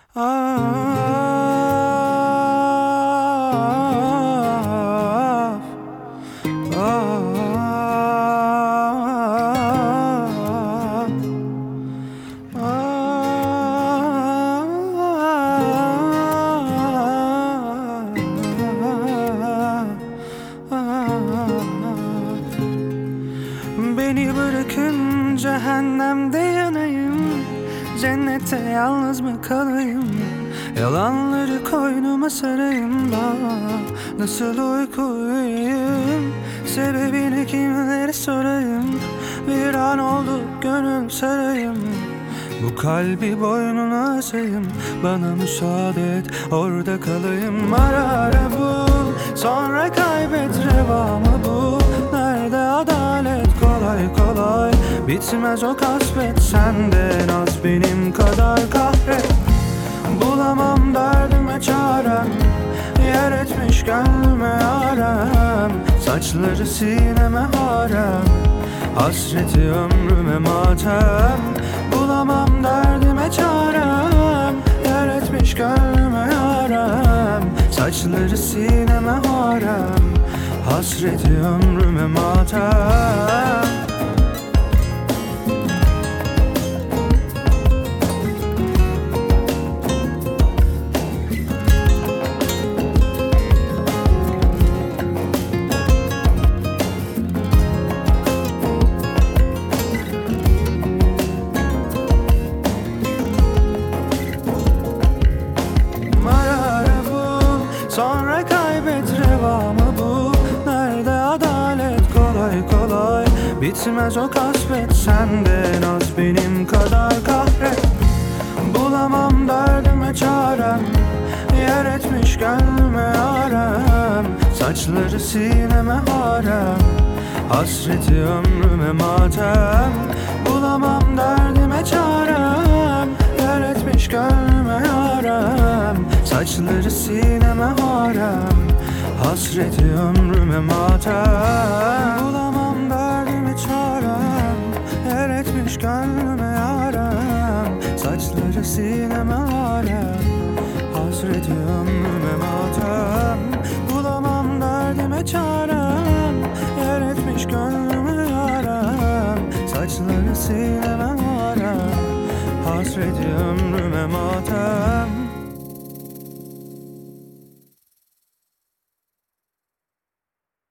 Beni bırakın cehennemde yanayım, cennette yalnız mı kalayım? Yalanları koynuma sarayım da nasıl uyku uyuyayım? Sebebini kimlere sorayım? Bir an oldu gönül sarayım, bu kalbi boynuna asayım. Bana müsaade et, orada kalayım. Ara ara bul, sonra kaybet, revamı bu. Nerede adalet? Kolay kolay bitmez o kasvet. Senden az benim kadar kahret. Bulamam derdime çarem, yer etmiş gönlüme yarem. Saçları sineme harem, hasreti ömrüme matem. Bulamam derdime çarem, yer etmiş gönlüme yarem. Saçları sineme harem, hasreti ömrüme matem. Sonra kaybet, revamı bu. Nerede adalet? Kolay kolay bitmez o kasvet. Senden az benim kadar kahret. Bulamam derdime çarem, yer etmiş gönlüme yarem. Saçları sineme harem, hasreti ömrüme matem. Bulamam derdime çarem, yer etmiş gönlüme yarem. Saçları sineme harem, hasreti ömrüme matem. Bulamam derdime çarem, yer etmiş gönlüme yarem. Saçları sineme harem, hasreti ömrüme matem. Bulamam derdime çarem, yer etmiş gönlüme yarem. Saçları sineme harem, hasreti ömrüme matem.